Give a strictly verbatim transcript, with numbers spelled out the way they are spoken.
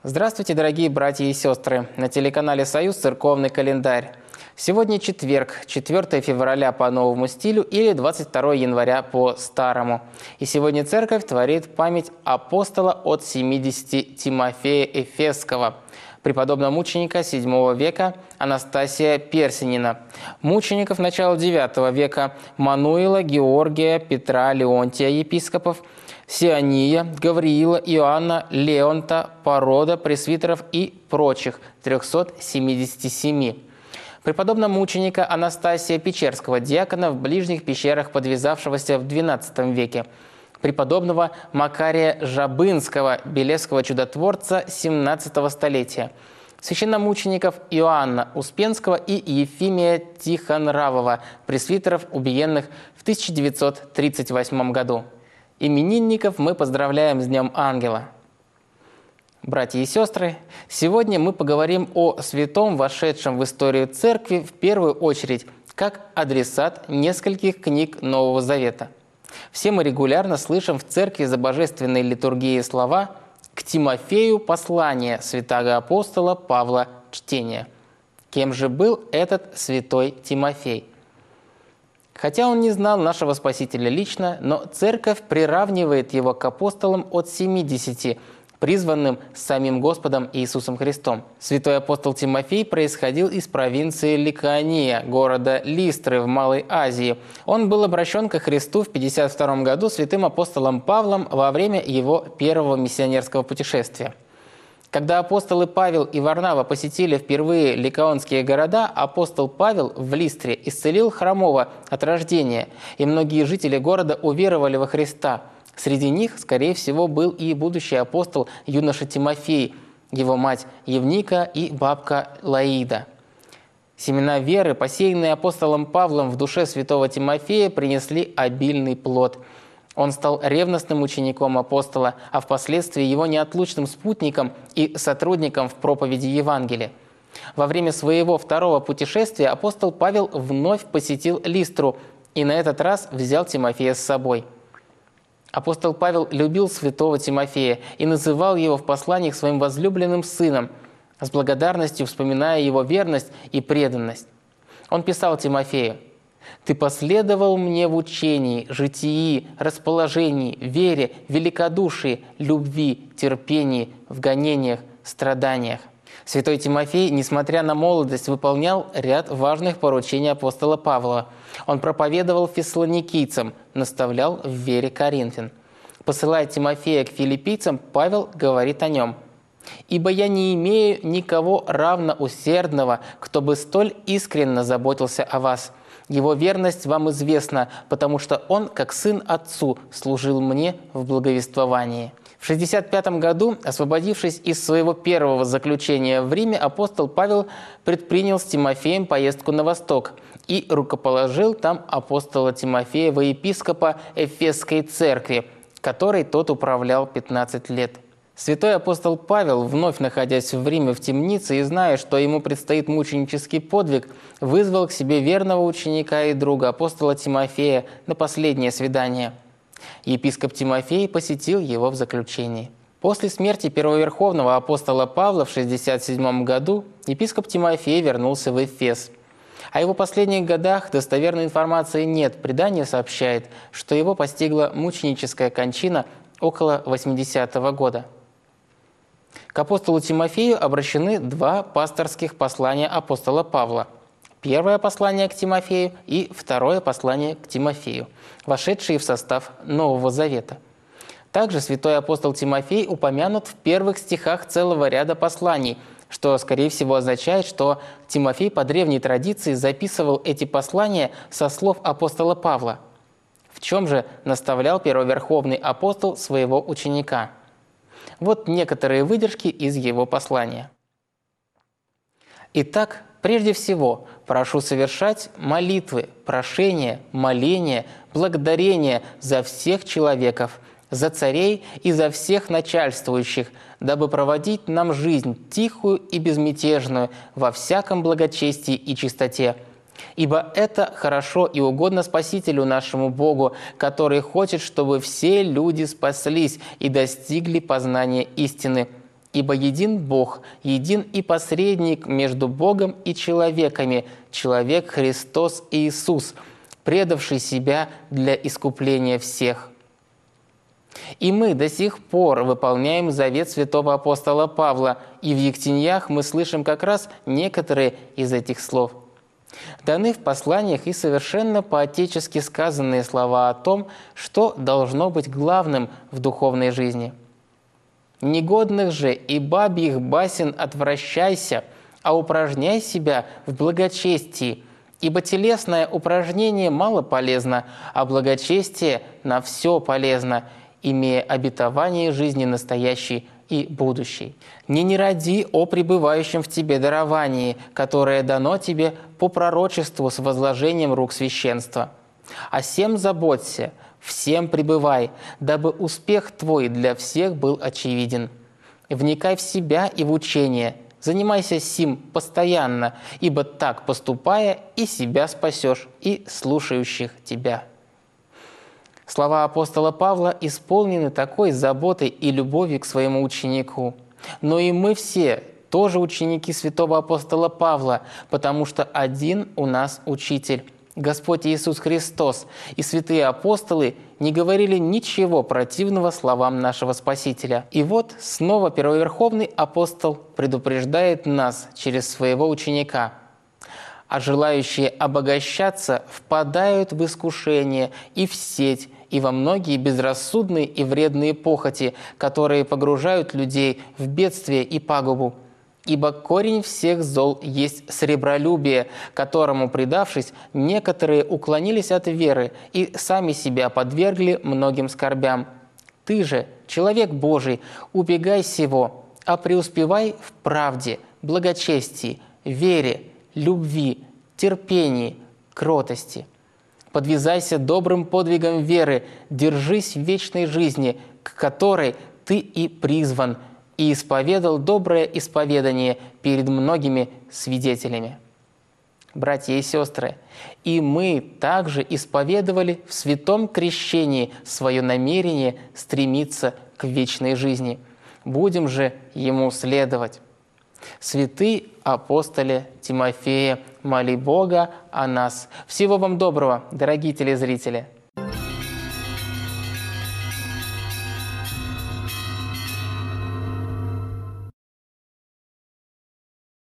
Здравствуйте, дорогие братья и сестры! На телеканале «Союз» церковный календарь. Сегодня четверг, четвёртое февраля по новому стилю или двадцать второе января по старому. И сегодня церковь творит память апостола от семидесяти Тимофея Эфесского, преподобного мученика седьмого века Анастасия Персинина, мучеников начала девятого века Мануила, Георгия, Петра, Леонтия, епископов, Сиония, Гавриила, Иоанна, Леонта, Парода, пресвитеров и прочих, трёхсот семидесяти семи. Преподобного мученика Анастасия Печерского, диакона в ближних пещерах, подвязавшегося в двенадцатом веке. Преподобного Макария Жабынского, белевского чудотворца семнадцатого столетия. Священномучеников Иоанна Успенского и Ефимия Тихонравова, пресвитеров, убиенных в тысяча девятьсот тридцать восьмом году. Именинников мы поздравляем с Днем Ангела. Братья и сестры, сегодня мы поговорим о святом, вошедшем в историю Церкви в первую очередь, как адресат нескольких книг Нового Завета. Все мы регулярно слышим в Церкви за божественной литургией слова «К Тимофею послание святаго апостола Павла чтения». Кем же был этот святой Тимофей? Хотя он не знал нашего Спасителя лично, но Церковь приравнивает его к апостолам от семидесяти, призванным самим Господом Иисусом Христом. Святой апостол Тимофей происходил из провинции Ликания, города Листры в Малой Азии. Он был обращен ко Христу в пятьдесят втором году святым апостолом Павлом во время его первого миссионерского путешествия. Когда апостолы Павел и Варнава посетили впервые ликаонские города, апостол Павел в Листре исцелил хромого от рождения, и многие жители города уверовали во Христа. Среди них, скорее всего, был и будущий апостол юноша Тимофей, его мать Евника и бабка Лаида. Семена веры, посеянные апостолом Павлом в душе святого Тимофея, принесли обильный плод. Он стал ревностным учеником апостола, а впоследствии его неотлучным спутником и сотрудником в проповеди Евангелия. Во время своего второго путешествия апостол Павел вновь посетил Листру и на этот раз взял Тимофея с собой. Апостол Павел любил святого Тимофея и называл его в посланиях своим возлюбленным сыном, с благодарностью вспоминая его верность и преданность. Он писал Тимофею: «Ты последовал мне в учении, житии, расположении, вере, великодушии, любви, терпении, в гонениях, страданиях». Святой Тимофей, несмотря на молодость, выполнял ряд важных поручений апостола Павла. Он проповедовал фессалоникийцам, наставлял в вере коринфян. Посылая Тимофея к филиппийцам, Павел говорит о нем: «Ибо я не имею никого равно усердного, кто бы столь искренно заботился о вас. Его верность вам известна, потому что он, как сын отцу, служил мне в благовествовании». В шестьдесят пятом году, освободившись из своего первого заключения в Риме, апостол Павел предпринял с Тимофеем поездку на восток и рукоположил там апостола Тимофея во епископа Эфесской церкви, которой тот управлял пятнадцать лет. Святой апостол Павел, вновь находясь в Риме в темнице и зная, что ему предстоит мученический подвиг, вызвал к себе верного ученика и друга апостола Тимофея на последнее свидание. Епископ Тимофей посетил его в заключении. После смерти первоверховного апостола Павла в шестьдесят седьмом году епископ Тимофей вернулся в Эфес. О его последних годах достоверной информации нет. Предание сообщает, что его постигла мученическая кончина около восьмидесятого года. К апостолу Тимофею обращены два пасторских послания апостола Павла. Первое послание к Тимофею и второе послание к Тимофею, вошедшие в состав Нового Завета. Также святой апостол Тимофей упомянут в первых стихах целого ряда посланий, что, скорее всего, означает, что Тимофей по древней традиции записывал эти послания со слов апостола Павла. В чем же наставлял первоверховный апостол своего ученика? Вот некоторые выдержки из его послания. «Итак, прежде всего, прошу совершать молитвы, прошения, моления, благодарения за всех человеков, за царей и за всех начальствующих, дабы проводить нам жизнь тихую и безмятежную во всяком благочестии и чистоте. Ибо это хорошо и угодно Спасителю нашему Богу, который хочет, чтобы все люди спаслись и достигли познания истины. Ибо един Бог, един и посредник между Богом и человеками, человек Христос Иисус, предавший себя для искупления всех. И мы до сих пор выполняем завет святого апостола Павла, и в Ектеньях мы слышим как раз некоторые из этих слов. Даны в посланиях и совершенно по-отечески сказанные слова о том, что должно быть главным в духовной жизни. «Негодных же и бабьих басен отвращайся, а упражняй себя в благочестии, ибо телесное упражнение мало полезно, а благочестие на все полезно, имея обетование жизни настоящей и будущей. Не не ради о пребывающем в тебе даровании, которое дано тебе по пророчеству с возложением рук священства. О сем заботься, всем пребывай, дабы успех твой для всех был очевиден. Вникай в себя и в учение, занимайся сим постоянно, ибо так поступая и себя спасешь, и слушающих тебя». Слова апостола Павла исполнены такой заботой и любовью к своему ученику. Но и мы все тоже ученики святого апостола Павла, потому что один у нас учитель – Господь Иисус Христос, и святые апостолы не говорили ничего противного словам нашего Спасителя. И вот снова первоверховный апостол предупреждает нас через своего ученика. «А желающие обогащаться впадают в искушение и в сеть, и во многие безрассудные и вредные похоти, которые погружают людей в бедствие и пагубу. Ибо корень всех зол есть сребролюбие, которому, предавшись, некоторые уклонились от веры и сами себя подвергли многим скорбям. Ты же, человек Божий, убегай сего, а преуспевай в правде, благочестии, вере, любви, терпении, кротости. Подвязайся добрым подвигом веры, держись вечной жизни, к которой ты и призван, и исповедал доброе исповедание перед многими свидетелями». Братья и сестры, и мы также исповедовали в святом крещении свое намерение стремиться к вечной жизни. Будем же ему следовать. Святый апостоле Тимофея, моли Бога о нас. Всего вам доброго, дорогие телезрители!